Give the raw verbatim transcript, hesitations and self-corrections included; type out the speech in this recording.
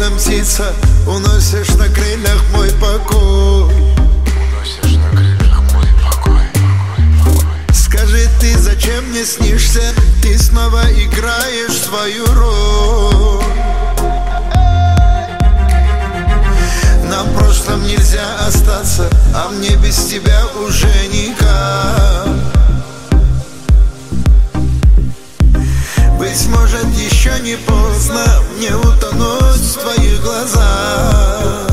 словно птица, уносишь на крыльях мой покой. Уносишь на крыльях мой покой, покой, покой. Скажи ты, зачем мне снишься? Ты снова играешь свою роль. На прошлом нельзя остаться, а мне без тебя уже никак. Быть может, еще не поздно мне утонуть в твоих глазах.